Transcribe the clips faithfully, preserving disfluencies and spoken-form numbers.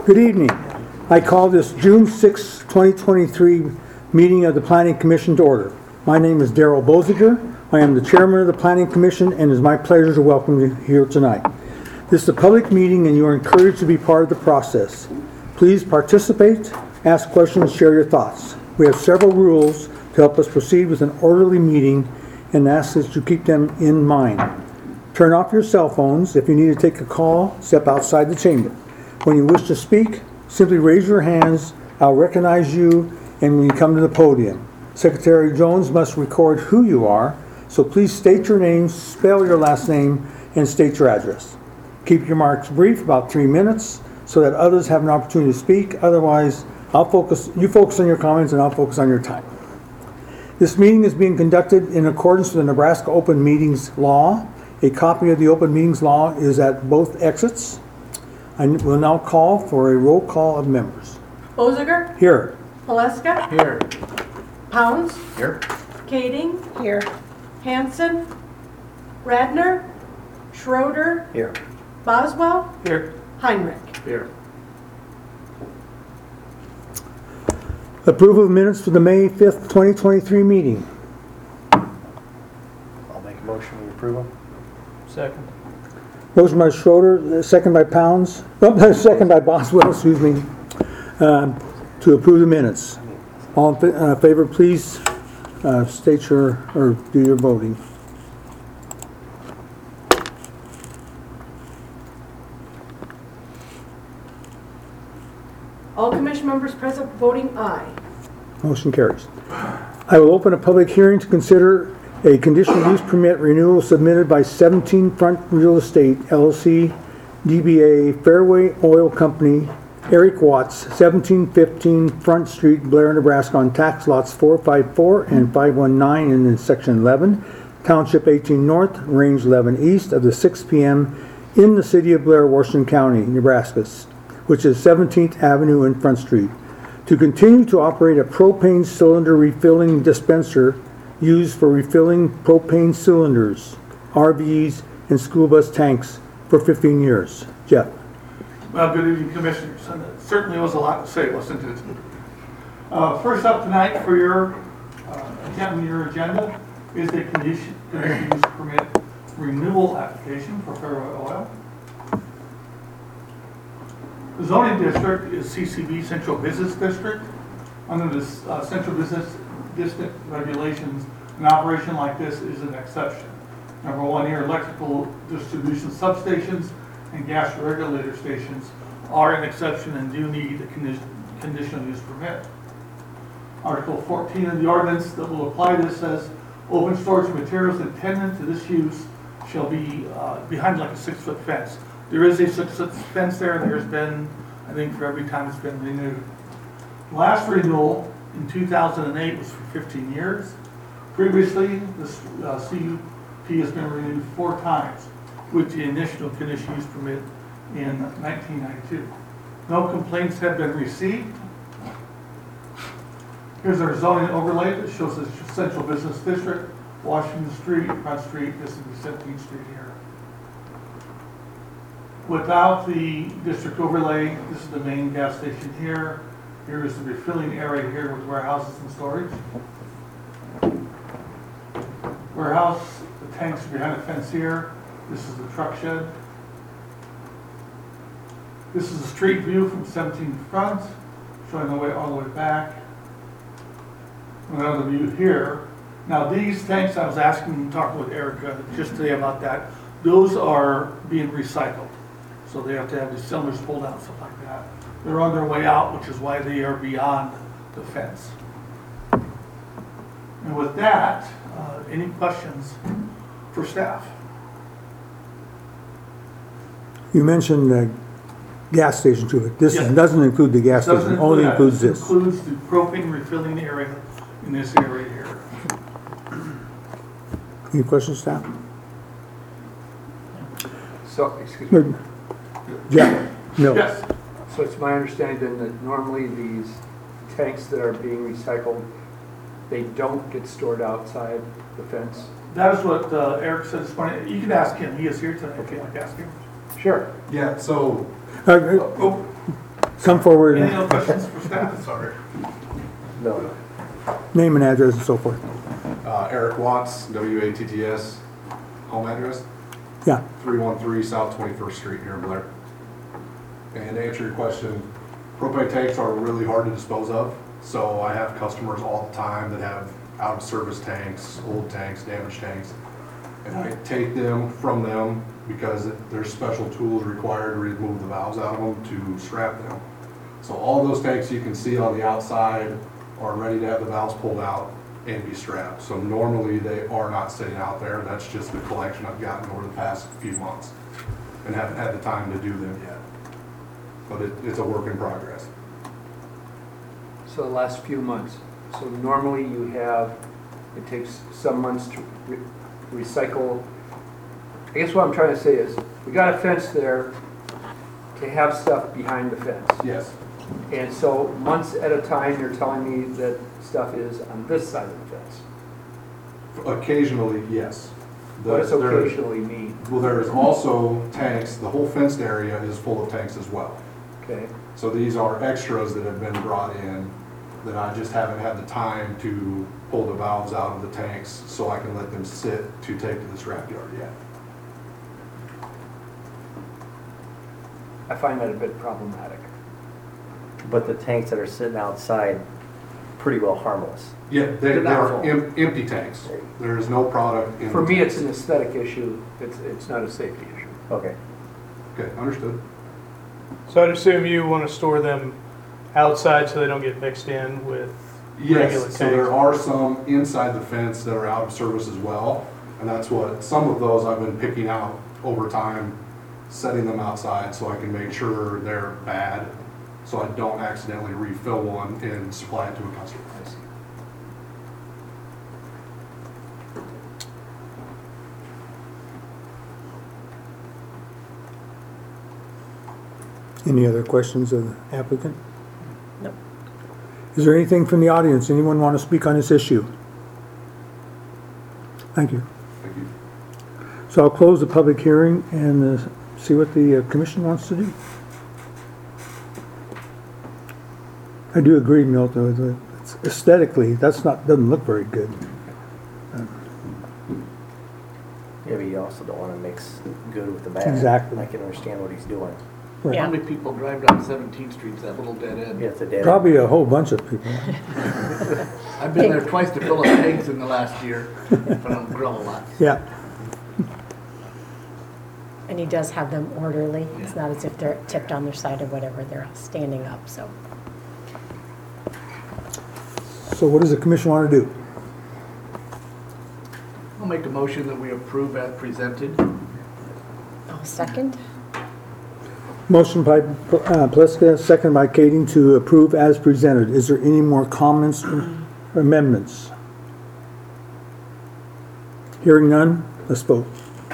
Good evening. I call this June sixth, twenty twenty-three meeting of the Planning Commission to order. My name is Darrell Boziger. I am the chairman of the Planning Commission, and it is my pleasure to welcome you here tonight. This is a public meeting and you are encouraged to be part of the process. Please participate, ask questions, share your thoughts. We have several rules to help us proceed with an orderly meeting and ask that you keep them in mind. Turn off your cell phones. If you need to take a call, step outside the chamber. When you wish to speak, simply raise your hands. I'll recognize you and when you come to the podium. Secretary Jones must record who you are, so please state your name, spell your last name, and state your address. Keep your remarks brief, about three minutes, so that others have an opportunity to speak. Otherwise, I'll focus, you focus on your comments and I'll focus on your time. This meeting is being conducted in accordance with the Nebraska Open Meetings Law. A copy of the Open Meetings Law is at both exits. I will now call for a roll call of members. Boziger. Here. Paleska. Here. Pounds. Here. Kading. Here. Hanson. Radner. Schroeder. Here. Boswell. Here. Heinrich. Here. Approval of minutes for the May fifth, twenty twenty-three meeting. I'll make a motion to approve them. Second. Motion by Schroeder, second by Pounds, oh, second by Boswell, excuse me, uh, to approve the minutes. All in fa- uh, favor, please uh, state your, or do your voting. All commission members present voting aye. Motion carries. I will open a public hearing to consider a conditional use permit renewal submitted by seventeen Front Real Estate, L L C, D B A Fairway Oil Company, Eric Watts, seventeen fifteen Front Street, Blair, Nebraska, on tax lots four five four and five one nine and in section eleven, Township eighteen North, Range eleven East of the six P M in the city of Blair, Washington County, Nebraska, which is seventeenth Avenue and Front Street, to continue to operate a propane cylinder refilling dispenser used for refilling propane cylinders, R Vs, and school bus tanks for fifteen years. Jeff. Well, good evening, Commissioners. And it certainly was a lot to say, wasn't it? Uh, first up tonight for your uh, agenda, your agenda is the condition, conditional use permit renewal application for Fairway Oil. The zoning district is C C B, Central Business District. Under the uh, Central Business District regulations, an operation like this is an exception. Number one here, electrical distribution substations and gas regulator stations are an exception and do need a condi conditional use permit. Article fourteen of the ordinance that will apply this says open storage materials intended to this use shall be uh, behind like a six foot fence. There is a six foot fence there, and there's been, I think, for every time it's been renewed. Last renewal in two thousand eight was for fifteen years. Previously, this uh, C U P has been renewed four times with the initial conditional use permit in nineteen ninety-two. No complaints have been received. Here's our zoning overlay that shows the Central Business District, Washington Street, Front Street, this is the seventeenth Street here. Without the district overlay, this is the main gas station here. Here is the refilling area here with warehouses and storage. Warehouse, the tanks are behind the fence here. This is the truck shed. This is a street view from seventeen front, showing the way all the way back. Another view here. Now these tanks, I was asking, talking with Erica just today about that. Those are being recycled. So they have to have the cylinders pulled out, stuff like that. They're on their way out, which is why they are beyond the fence. And with that, uh, any questions for staff? You mentioned the gas station too, but this Yes. doesn't include the gas Doesn't station, include only that. includes this. Includes the propane refilling area in this area here. Any questions, staff? So, excuse me. Or- Jeff? No. Yes. So it's my understanding then that normally these tanks that are being recycled, they don't get stored outside the fence? That is what uh, Eric said this morning. You can ask him. He is here tonight if you'd like to ask him. Sure. Yeah, so, Uh, oh, Come forward, Any other questions for staff? Sorry. No. name and address and so forth. Uh, Eric Watts, W A T T S, home address, Yeah, three one three South twenty-first Street here in Blair. And to answer your question, propane tanks are really hard to dispose of. So I have customers all the time that have out of service tanks, old tanks, damaged tanks. And I take them from them because there's special tools required to remove the valves out of them to scrap them. So all those tanks you can see on the outside are ready to have the valves pulled out and be strapped. So normally they are not sitting out there. That's just the collection I've gotten over the past few months and haven't had the time to do them yet. But it, it's a work in progress. So the last few months. So normally you have, it takes some months to re- recycle. I guess what I'm trying to say is, we got a fence there to have stuff behind the fence. Yes, And so months at a time, you're telling me that stuff is on this side of the fence. occasionally, yes. The- What does there- occasionally mean? Well, there is also tanks, the whole fenced area is full of tanks as well. Okay, So these are extras that have been brought in that I just haven't had the time to pull the valves out of the tanks so I can let them sit to take to the scrapyard yet. I find that a bit problematic. But the tanks that are sitting outside, pretty well harmless. Yeah, they, They're they not are full. em- empty tanks. There is no product in. For the me, it's tanks. an aesthetic issue, it's, it's not a safety issue. Okay. Okay, understood. So I'd assume you want to store them outside so they don't get mixed in with regular Yes, so there tanks? are some inside the fence that are out of service as well. And that's what, some of those I've been picking out over time, setting them outside so I can make sure they're bad, so I don't accidentally refill one and supply it to a customer. any other questions of the applicant? No. Is there anything from the audience? Anyone want to speak on this issue? Thank you. Thank you. So I'll close the public hearing and uh, see what the uh, commission wants to do. I do agree, Milt, though, that it's aesthetically, that's not, doesn't look very good. Yeah, but you also don't want to mix good with the bad. Exactly. I can understand what he's doing. Right. How many people drive down seventeenth Street, that little dead end? Yeah, it's a dead. Probably a whole bunch of people. I've been there twice to fill up eggs in the last year, but I don't grill a lot. Yeah. And he does have them orderly. It's Yeah. not as if they're tipped on their side or whatever, they're standing up, so. So what does the commission want to do? I'll make a motion that we approve as presented. I'll second. Motion by uh, Pleska, second by Kading to approve as presented. Is there any more comments or amendments? Hearing none, let's vote.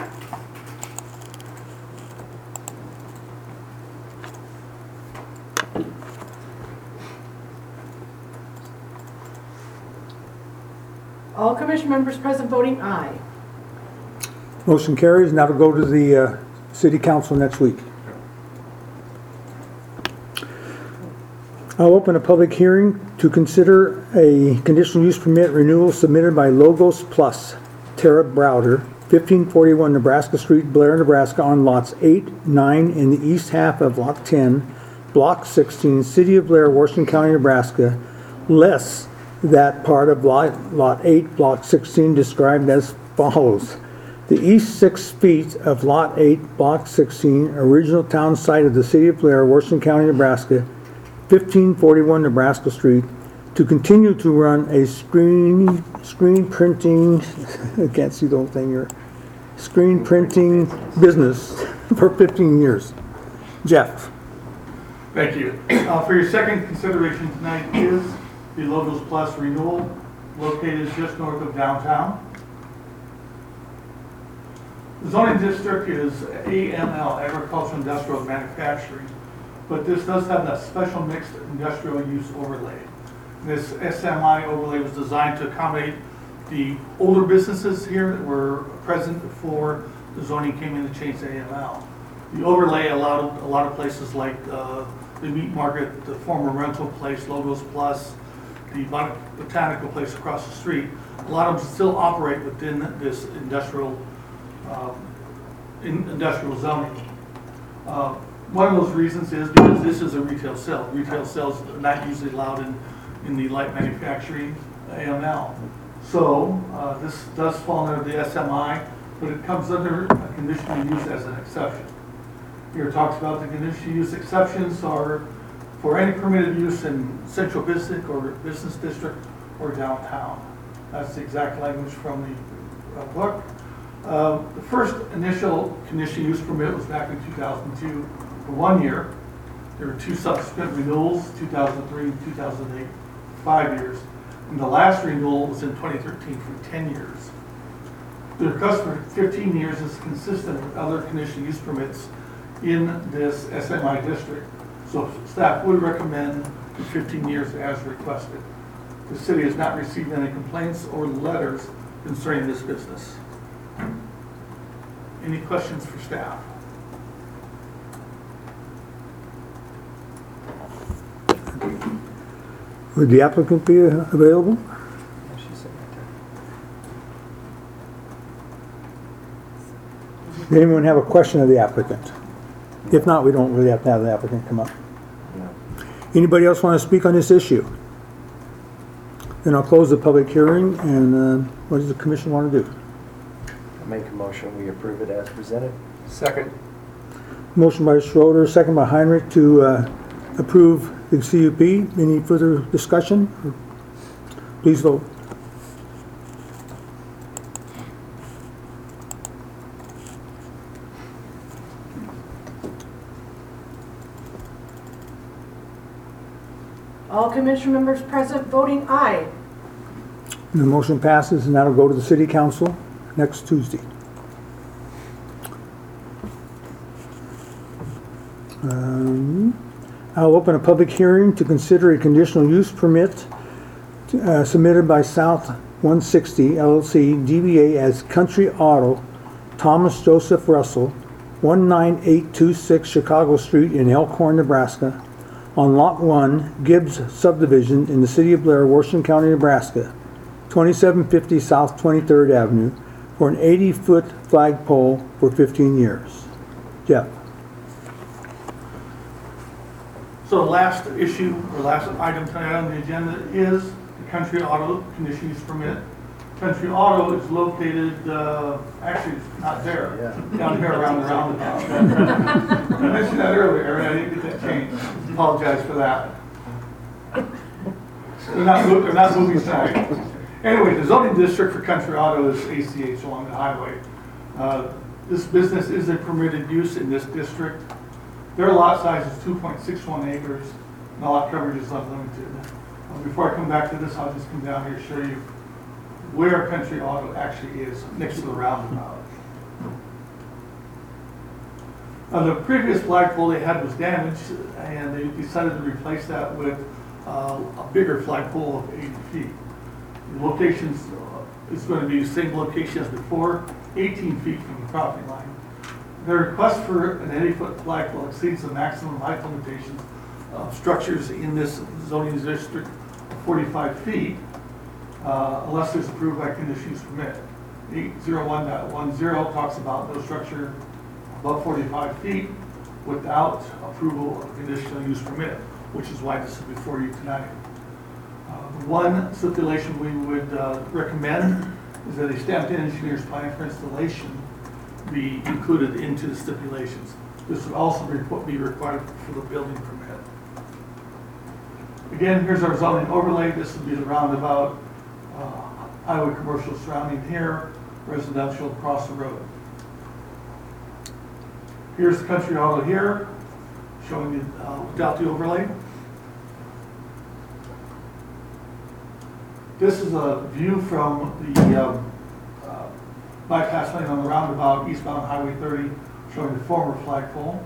All commission members present voting aye. Motion carries. Now to go to the uh, city council next week. I'll open a public hearing to consider a conditional use permit renewal submitted by Logos Plus, Tara Browder, fifteen forty-one Nebraska Street, Blair, Nebraska, on lots eight, nine, and the east half of lot ten, block sixteen, city of Blair, Washington County, Nebraska, less that part of lot, lot eight, block sixteen described as follows. The east six feet of lot eight, block sixteen, original town site of the city of Blair, Washington County, Nebraska, fifteen forty-one Nebraska Street, to continue to run a screen, screen printing, I can't see the whole thing here, screen printing business for fifteen years. Jeff? Thank you. Uh, For your second consideration tonight is the Logos Plus renewal located just north of downtown. The zoning district is A M L, Agricultural Industrial Manufacturing, but this does have that special mixed industrial use overlay. This S M I overlay was designed to accommodate the older businesses here that were present before the zoning came in to change to A M L. The overlay allowed a lot of places like uh, the meat market, the former rental place, Logos Plus, the bot- botanical place across the street. A lot of them still operate within this industrial, um, in industrial zoning. Uh, One of those reasons is because this is a retail sale. Retail sales are not usually allowed in, in the light manufacturing A M L. So uh, this does fall under the S M I, but it comes under a conditional use as an exception. Here it talks about the conditional use exceptions are for any permitted use in central business or business district or downtown. That's the exact language from the uh, book. Uh, the first initial conditional use permit was back in two thousand two for one year. There were two subsequent renewals, two thousand three and two thousand eight, five years. And the last renewal was in twenty thirteen for ten years. The request for fifteen years is consistent with other conditional use permits in this S M I district. So staff would recommend fifteen years as requested. The city has not received any complaints or letters concerning this business. Any questions for staff? Would the applicant be uh, available? She's sitting right there. Does anyone have a question of the applicant? If not, we don't really have to have the applicant come up. No. Anybody else want to speak on this issue? Then I'll close the public hearing, and uh, what does the commission want to do? I make a motion, we approve it as presented. Second. Motion by Schroeder, second by Heinrich to uh, approve the C U P. Any further discussion? Please vote. All commission members present voting aye. The motion passes, and that'll go to the city council next Tuesday. Um, I'll open a public hearing to consider a conditional use permit uh, submitted by South one sixty L L C D B A as Country Auto, Thomas Joseph Russell, one nine eight two six Chicago Street in Elkhorn, Nebraska, on Lot one, Gibbs subdivision in the city of Blair, Washington County, Nebraska, twenty-seven fifty South twenty-third Avenue, for an eighty foot flagpole for fifteen years. Jeff? So the last issue, or last item tonight on the agenda is the Country Auto conditional use permit. Country Auto is located, uh, actually, it's not there, down here around the roundabout. I mentioned that earlier, and I didn't get that changed. Apologize for that. They're not, mo- they're not moving tonight. Anyway, the zoning district for Country Auto is A C H along the highway. Uh, This business is a permitted use in this district. Their lot size is two point six one acres, and the lot coverage is unlimited. Uh, Before I come back to this, I'll just come down here and show you where Country Auto actually is, next to the roundabout. Uh, the previous flagpole they had was damaged, and they decided to replace that with uh, a bigger flagpole of eighty feet. The locations uh, is going to be the same location as before, eighteen feet from the property line. Their request for an eighty foot flagpole exceeds the maximum height limitations of structures in this zoning district of forty-five feet, uh, unless it's approved by conditional use permit. eight oh one point ten talks about no structure above forty-five feet without approval of conditional use permit, which is why this is before you tonight. Uh, the one stipulation we would uh, recommend is that a stamped engineer's plan for installation be included into the stipulations. This would also be required for the building permit. Again, here's our zoning overlay. This would be the roundabout, uh, highway commercial surrounding here, residential across the road. Here's the Country Auto here, showing you uh, without the overlay. This is a view from the um, bypass lane on the roundabout eastbound Highway thirty, showing the former flagpole.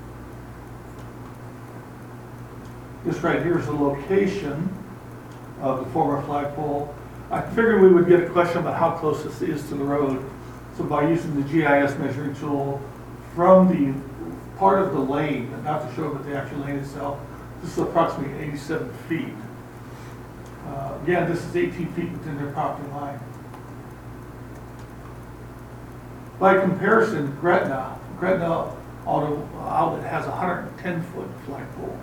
This right here is the location of the former flagpole. I figured we would get a question about how close this is to the road. So by using the G I S measuring tool from the part of the lane, not to show that the actual lane itself, this is approximately eighty-seven feet. Uh, Again, this is eighteen feet within their property line. By comparison, Gretna, Gretna Auto Outlet has a one hundred ten foot flagpole.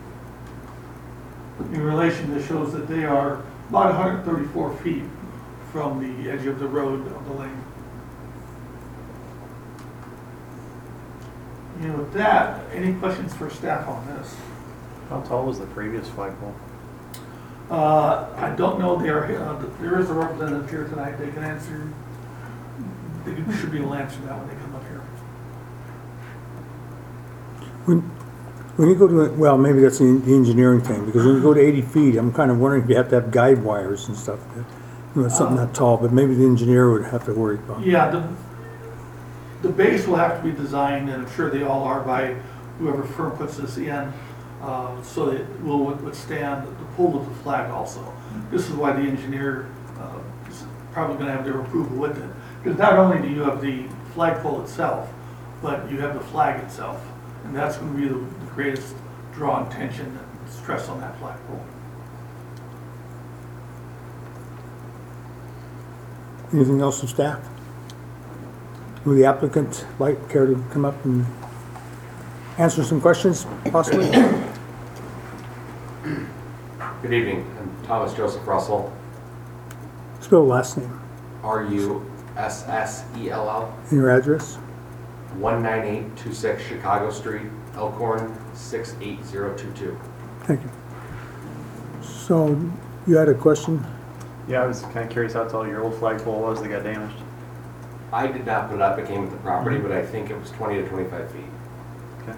In relation, this shows that they are about one hundred thirty-four feet from the edge of the road of the lane. You know, with that, any questions for staff on this? How tall was the previous flagpole? Uh, I don't know, there, uh, there is a representative here tonight, they can answer, they can- should be able to answer that when they come up here. When, when you go to, well, maybe that's the the engineering thing, because when you go to eighty feet, I'm kind of wondering if you have to have guide wires and stuff. You know, it's something that tall, but maybe the engineer would have to worry about. Yeah, the, the base will have to be designed, and I'm sure they all are by whoever firm puts this in, uh, so that it will withstand the pull of the flag also. This is why the engineer uh, is probably gonna have their approval with it. Because not only do you have the flagpole itself, but you have the flag itself. And that's gonna be the the greatest draw and tension and stress on that flagpole. Anything else from staff? Would the applicant like, care to come up and answer some questions, possibly? Good evening, I'm Thomas Joseph Russell, Spell last name R U S S E L L, and your address. one nine eight two six Chicago Street, Elkhorn, six eight zero two two. Thank you. So, you had a question? Yeah, I was kind of curious how tall your old flagpole was that got damaged. I did not put it up, it came with the property, but I think it was twenty to twenty-five feet. Okay.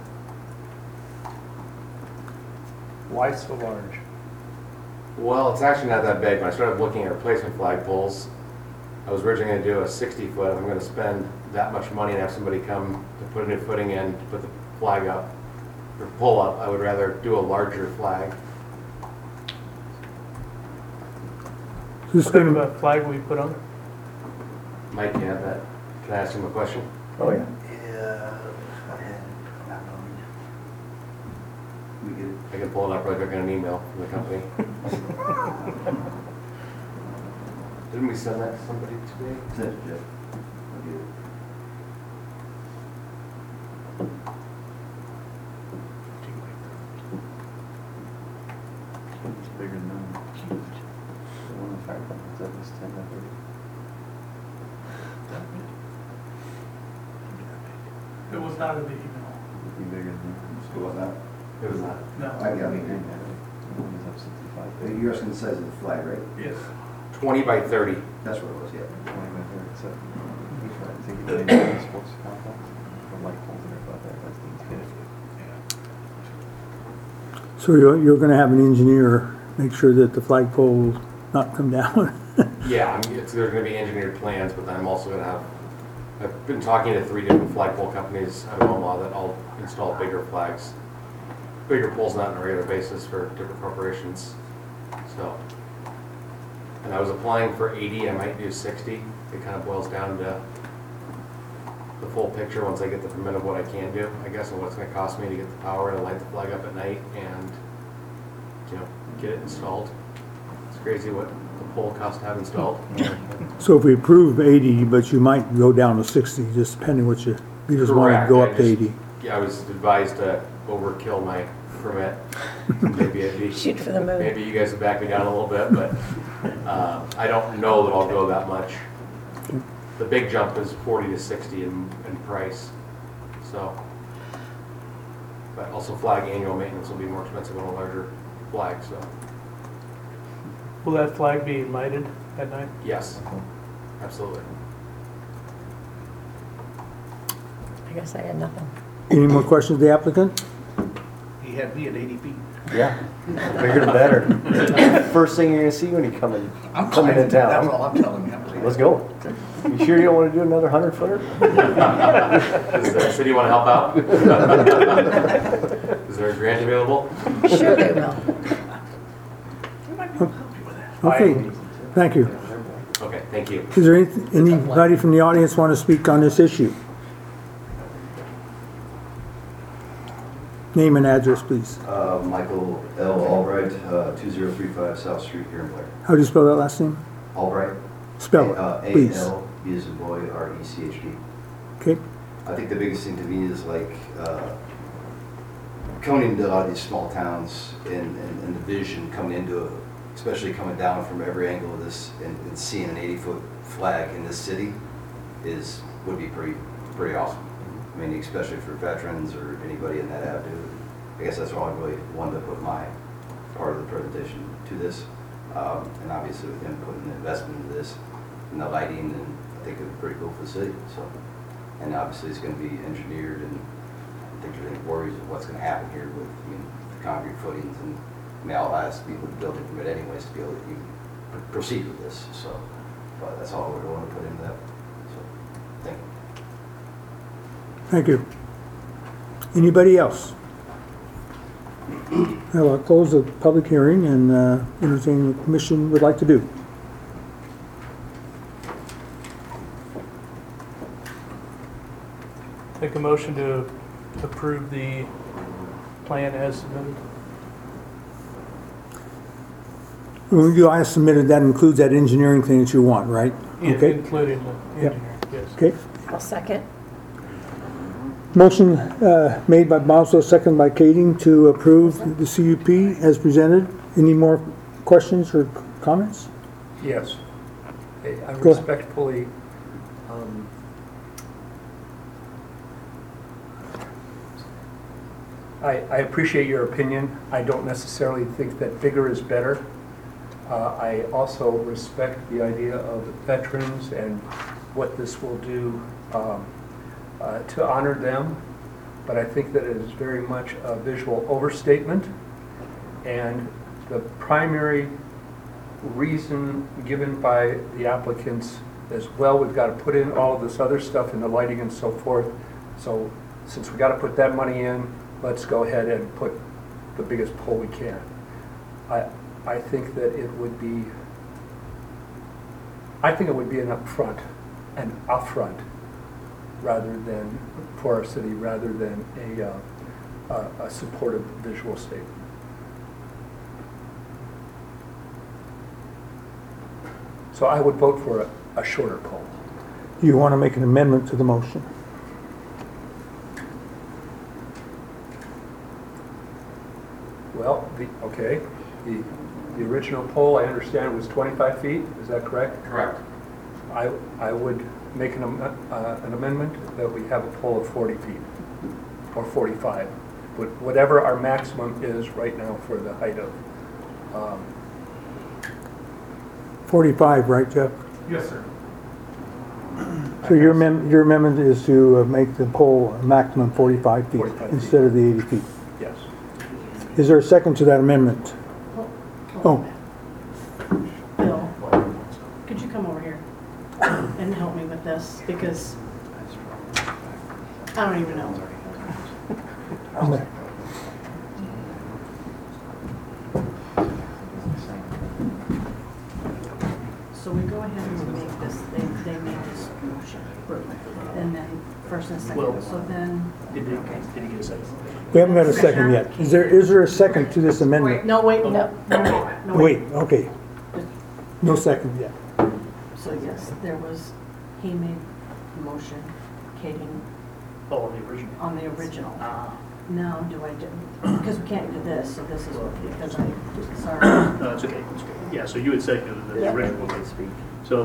Why so large? Well, it's actually not that big. When I started looking at replacement flagpoles, I was originally gonna do a sixty foot. If I'm gonna spend that much money and have somebody come to put a new footing in, to put the flag up, or pull up, I would rather do a larger flag. Who's What type going of to, a flag will you put on it? Mike, can I have that? Can I ask him a question? Oh, yeah. Yeah, I had, not knowing. We could, I can pull it up right quick in an email from the company. Didn't we send that to somebody today? send it, Jeff. I'll get it. It's bigger than that. The one in the fire department's at least ten by thirty. It was not in the email. It'd be bigger than It was not? It was not. No. I got it. that. The one is up sixty-five. You're asking the size of the flag, right? Yes. twenty by thirty. That's what it was, yeah. twenty by thirty, so he's right. I think it's a sports complex. The light poles that are above there, that's the infinity. so you're, you're going to have an engineer make sure that the flagpole not come down? Yeah, I mean, it's, there's gonna be engineered plans, but then I'm also gonna have, I've been talking to three different flagpole companies out of Omaha that all install bigger flags. Bigger poles, not on a regular basis for different corporations, so. And I was applying for eighty, I might do sixty. It kind of boils down to the full picture once I get the permit of what I can do, I guess, and what it's gonna cost me to get the power to light the flag up at night and, you know, get it installed. It's crazy what the pole costs to have installed. So if we approve eighty, but you might go down to sixty, just depending what you, you just want to Correct, go I up to just- eighty. Yeah, I was advised to overkill my permit. Maybe I'd be, Shoot for the moon. maybe you guys would back me down a little bit, but, uh, I don't know that I'll go that much. The big jump is forty to sixty in, in price, so. But also flag annual maintenance will be more expensive on a larger flag, so, Will that flag be lighted at night? yes, absolutely. I guess I had nothing. Any more questions of the applicant? He had me at eighty feet. Yeah, bigger the better. First thing you're gonna see when you come in, I'm come in fine. That's town. all I'm telling you. I'm Let's go. You sure you don't wanna do another hundred footer? Does the city want to help out? Is there a grant available? Sure they will. Okay, thank you. Okay, thank you. Is there any- anybody from the audience want to speak on this issue? Name and address, please. Uh, Michael L. Albright, uh, two zero three five South Street here in Blair. How do you spell that last name? Albright. Spell Uh, it, please. A L, B as in boy, R E C H D. Okay, I think the biggest thing to me is like, uh, coming into a lot of these small towns and, and, and the vision coming into it, especially coming down from every angle of this and, and seeing an eighty foot flag in this city is, would be pretty, pretty awesome. I mean, especially for veterans or anybody in that avenue. I guess that's all I really wanted to put my part of the presentation to this. Um, and obviously with him putting the investment into this and the lighting, and I think it's pretty cool for the city. So, and obviously it's going to be engineered, and I think there's any worries of what's going to happen here with, I mean, the concrete footings, and I mean, I'll ask people to build a permit anyways to be able to even pr- proceed with this. So, but that's all we're going to put into that. So, thank you. thank you. Anybody else? Now, I'll close the public hearing and uh, entertain the commission would like to do. Make a motion to approve the plan as submitted. When you I submitted, that includes that engineering thing that you want, right? Yeah, Okay. including the Yep. engineer, yes. Okay. I'll second. Motion uh, made by Boswell, second by Kading, to approve the C U P as presented. Any more questions or comments? Yes. I I Go ahead. respectfully, um, I, I appreciate your opinion. I don't necessarily think that bigger is better. Uh, I also respect the idea of veterans and what this will do um, uh, to honor them, but I think that it is very much a visual overstatement, and the primary reason given by the applicants is, well, we've got to put in all of this other stuff in the lighting and so forth, so since we got to put that money in, let's go ahead and put the biggest pole we can. I, I think that it would be, I think it would be an upfront, an upfront, rather than, for our city, rather than a, uh, a, a supportive visual statement. So I would vote for a, a shorter pole. You want to make an amendment to the motion? Well, the, okay, the, the original pole, I understand, was twenty-five feet, is that correct? Correct. I, I would make an, am- uh, an amendment that we have a pole of forty feet, or forty-five, but whatever our maximum is right now for the height of, um, forty-five, right, Jeff? Yes, sir. So your amendment, your amendment is to uh, make the pole a maximum forty-five feet forty-five feet. instead of the eighty feet. yes. Is there a second to that amendment? Oh, Bill, could you come over here and help me with this? Because I don't even know. okay. So we go ahead and make this, they, they make this motion. And then first and Well- second, so then, Did he, did he get a second? We haven't got a second yet. Is there, is there a second to this amendment? no, wait, no, No. no, no, Wait, okay. No second yet. So yes, there was, he made the motion, Kading, Oh, on the original. on the original. Ah, Now, do I do, because we can't do this, so this is what, because I, sorry. no, that's okay, that's okay. Yeah, so you had seconded the Yeah. original one. So,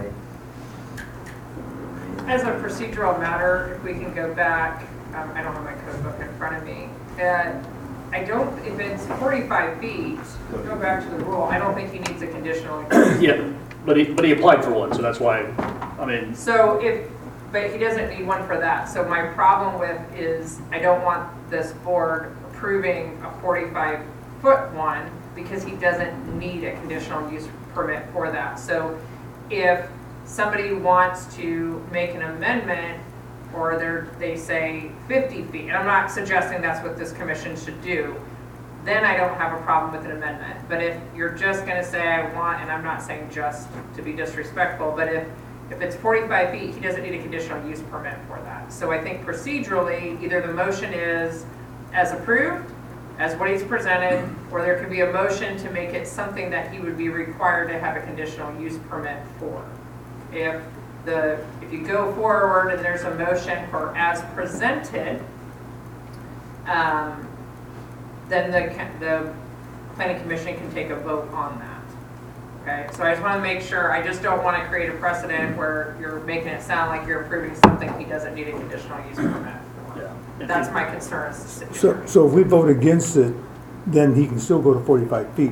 As a procedural matter, if we can go back, um, I don't have my code book in front of me. Uh, I don't, if it's forty-five feet, go back to the rule, I don't think he needs a conditional use. yeah, but he, but he applied for one, so that's why, I mean, So if, but he doesn't need one for that. So my problem with is, I don't want this board approving a forty-five foot one because he doesn't need a conditional use permit for that. So if somebody wants to make an amendment, or they're, they say fifty feet, and I'm not suggesting that's what this commission should do, then I don't have a problem with an amendment. But if you're just gonna say I want, and I'm not saying just to be disrespectful, but if, if it's forty-five feet, he doesn't need a conditional use permit for that. So I think procedurally, either the motion is as approved, as what he's presented, or there could be a motion to make it something that he would be required to have a conditional use permit for. If the, if you go forward and there's a motion for as presented, um, then the, ca- the planning commission can take a vote on that. Okay, so I just want to make sure, I just don't want to create a precedent where you're making it sound like you're approving something he doesn't need a conditional use permit for. Yeah. That's my concern as the city So, attorney. so if we vote against it, then he can still go to forty-five feet.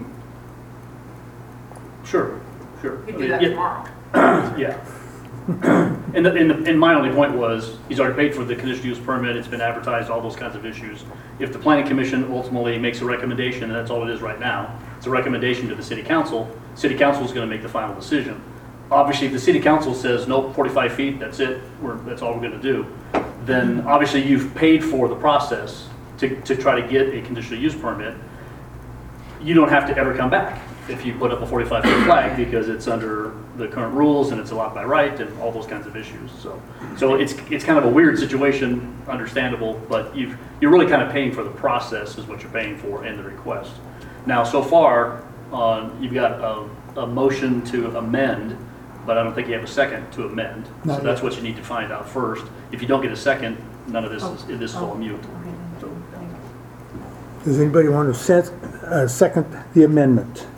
Sure, sure. You I could do mean, that yeah, tomorrow. Yeah. And, the- and, the- and my only point was, he's already paid for the conditional use permit, it's been advertised, all those kinds of issues. If the planning commission ultimately makes a recommendation, and that's all it is right now, it's a recommendation to the city council, city council is gonna make the final decision. Obviously, if the city council says, nope, forty-five feet, that's it, we're, that's all we're gonna do, then obviously you've paid for the process to, to try to get a conditional use permit. You don't have to ever come back if you put up a forty-five foot flag, because it's under the current rules and it's allowed by right and all those kinds of issues. So, so it's, it's kind of a weird situation, understandable, but you've, you're really kind of paying for the process is what you're paying for and the request. Now, so far, uh, you've got a, a motion to amend, but I don't think you have a second to amend. So Not that's yet. what you need to find out first. If you don't get a second, none of this is, this is all mute. So, Does anybody want to set, uh, second the amendment?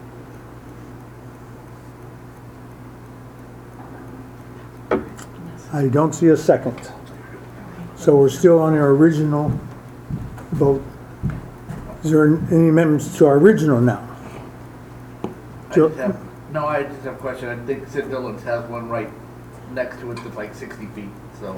I don't see a second. So we're still on our original vote. Is there any amendments to our original now? I just have, no, I just have a question. I think Sid Dillon's has one right next to it that's like sixty feet, so.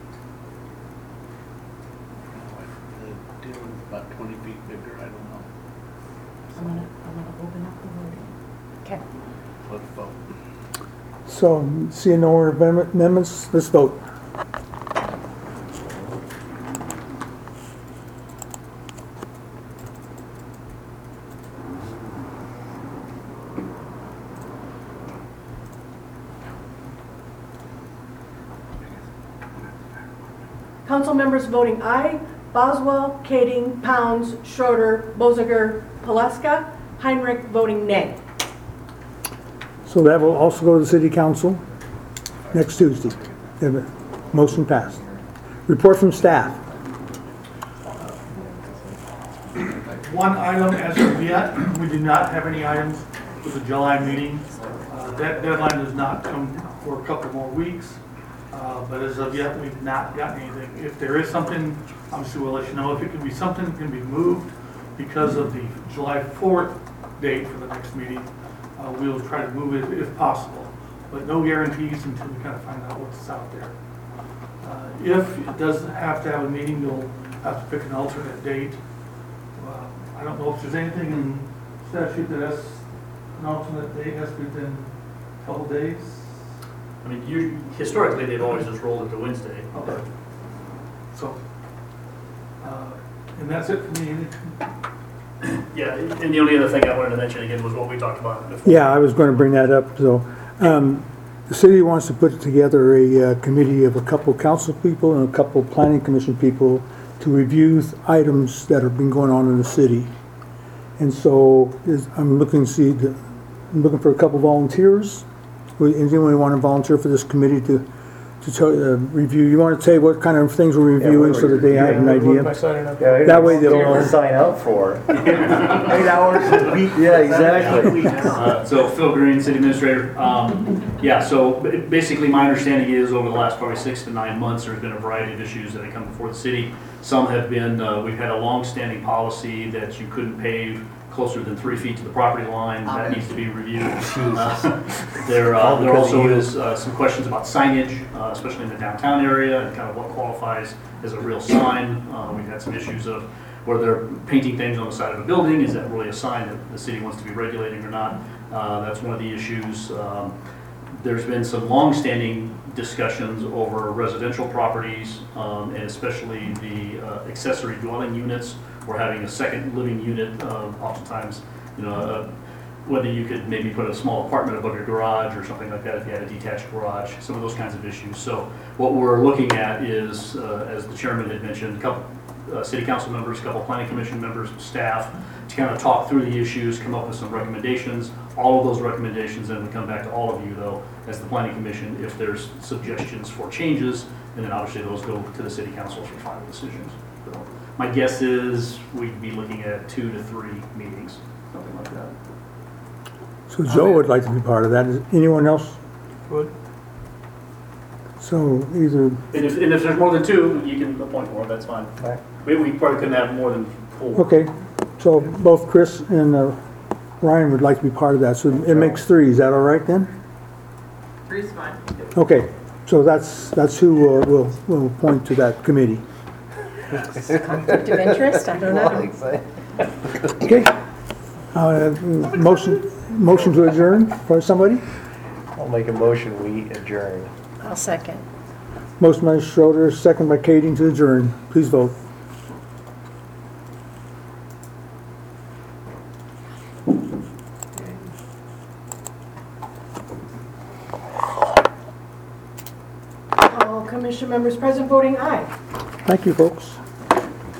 The Dillon's about twenty feet bigger, I don't know. I'm gonna, I'm gonna open up the voting. Okay. Let's vote. So, seeing no more amendment- amendments, let's vote. Council members voting aye: Boswell, Kading, Pounds, Schroeder, Boziger, Paleska. Heinrich voting nay. So that will also go to the city council next Tuesday. Motion passed. Report from staff. One item as of yet, we do not have any items for the July meeting. Uh, That deadline does not come for a couple more weeks, uh, but as of yet, we've not gotten anything. If there is something, obviously we'll let you know. If it can be something that can be moved because of the July fourth date for the next meeting, uh, we'll try to move it if possible, but no guarantees until we kind of find out what's out there. Uh, If it does have to have a meeting, you'll have to pick an alternate date. Uh, I don't know if there's anything in statute that has an alternate date, has to be within a couple days. I mean, you, historically, they've always just rolled it to Wednesday. Okay. So, uh, and that's it for me. Yeah, and the only other thing I wanted to mention again was what we talked about before. Yeah, I was going to bring that up. So, um, the city wants to put together a uh, committee of a couple council people and a couple planning commission people to review th- items that have been going on in the city. And so, is, I'm looking to see, the, I'm looking for a couple volunteers. Would anyone want to volunteer for this committee to to tell, uh, review? You want to say what kind of things we're reviewing so that they have an idea? That way they'll know. Sign up for. Eight hours a week. Yeah, exactly. Uh, So Phil Green, city administrator. Um, Yeah, so b- basically my understanding is over the last probably six to nine months, there's been a variety of issues that have come before the city. Some have been, uh, we've had a long-standing policy that you couldn't pave closer than three feet to the property line. That needs to be reviewed. Uh, There, uh, there also is uh, some questions about signage, uh, especially in the downtown area, and kind of what qualifies as a real sign. Uh, We've had some issues of where they're painting things on the side of a building. Is that really a sign that the city wants to be regulating or not? Uh, That's one of the issues. Um, There's been some long-standing discussions over residential properties, um, and especially the uh, accessory dwelling units. We're having a second living unit, uh, oftentimes, you know, uh, whether you could maybe put a small apartment above your garage or something like that if you had a detached garage, some of those kinds of issues. So what we're looking at is, uh, as the chairman had mentioned, a couple, uh, city council members, a couple planning commission members, staff, to kind of talk through the issues, come up with some recommendations. All of those recommendations then would come back to all of you, though, as the planning commission, if there's suggestions for changes, and then obviously those go to the city council for final decisions. So my guess is we'd be looking at two to three meetings, something like that. So Joe would like to be part of that. Is anyone else? Would? So either, And if, and if there's more than two, you can appoint more, that's fine. We, we probably couldn't have more than four. okay, so both Chris and uh, Ryan would like to be part of that, so it makes three. Is that all right then? Three's fine. Okay, so that's, that's who uh, we'll, we'll appoint to that committee. Conflict of interest, I don't know. Okay. Uh, Motion, motion to adjourn for somebody? I'll make a motion, we adjourn. I'll second. Motion by Schroeder, second by Kading to adjourn. Please vote. All commission members present voting aye. Thank you, folks.